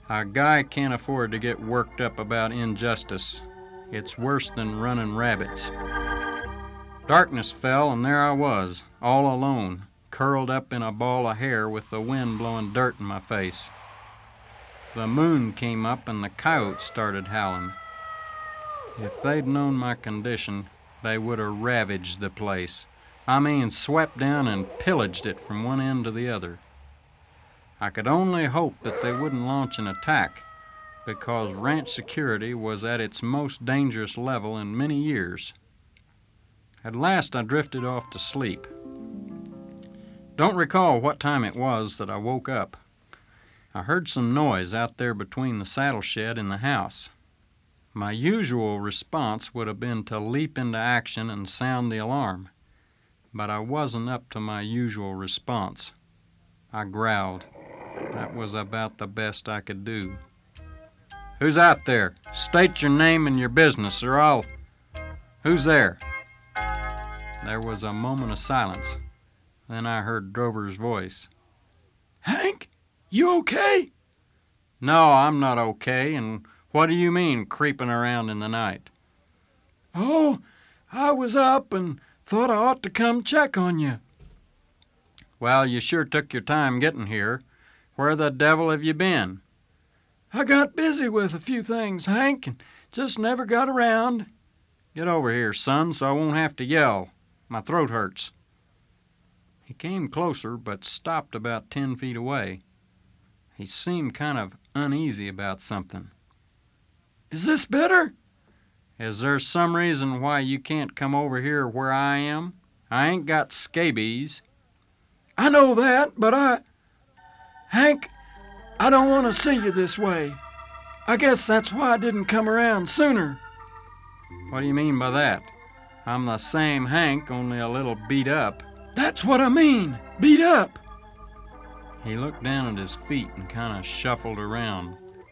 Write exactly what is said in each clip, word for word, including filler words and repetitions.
A guy can't afford to get worked up about injustice. It's worse than running rabbits. Darkness fell, and there I was, all alone, curled up in a ball of hair with the wind blowing dirt in my face. The moon came up and the coyotes started howling. If they'd known my condition, they would have ravaged the place. I mean, swept down and pillaged it from one end to the other. I could only hope that they wouldn't launch an attack, because ranch security was at its most dangerous level in many years. At last I drifted off to sleep. Don't recall what time it was that I woke up. I heard some noise out there between the saddle shed and the house. My usual response would have been to leap into action and sound the alarm, but I wasn't up to my usual response. I growled. That was about the best I could do. Who's out there? State your name and your business, or I'll... Who's there? There was a moment of silence. Then I heard Drover's voice. Hank, you okay? No, I'm not okay, and what do you mean, creeping around in the night? Oh, I was up and thought I ought to come check on you. Well, you sure took your time getting here. Where the devil have you been? I got busy with a few things, Hank, and just never got around. Get over here, son, so I won't have to yell. My throat hurts. He came closer, but stopped about ten feet away. He seemed kind of uneasy about something. Is this better? Is there some reason why you can't come over here where I am? I ain't got scabies. I know that, but I... Hank, I don't want to see you this way. I guess that's why I didn't come around sooner. What do you mean by that? I'm the same Hank, only a little beat up. That's what I mean, beat up. He looked down at his feet and kind of shuffled around.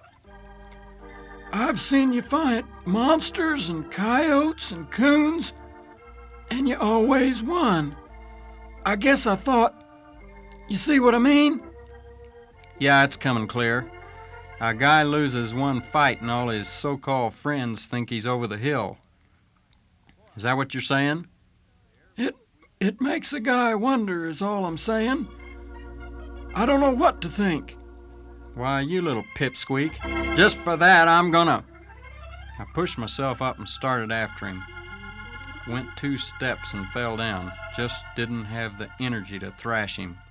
I've seen you fight monsters and coyotes and coons, and you always won. I guess I thought, you see what I mean? Yeah, it's coming clear. A guy loses one fight and all his so-called friends think he's over the hill. Is that what you're saying? It it makes a guy wonder is all I'm saying. I don't know what to think. Why, you little pipsqueak. Just for that, I'm gonna... I pushed myself up and started after him. Went two steps and fell down. Just didn't have the energy to thrash him.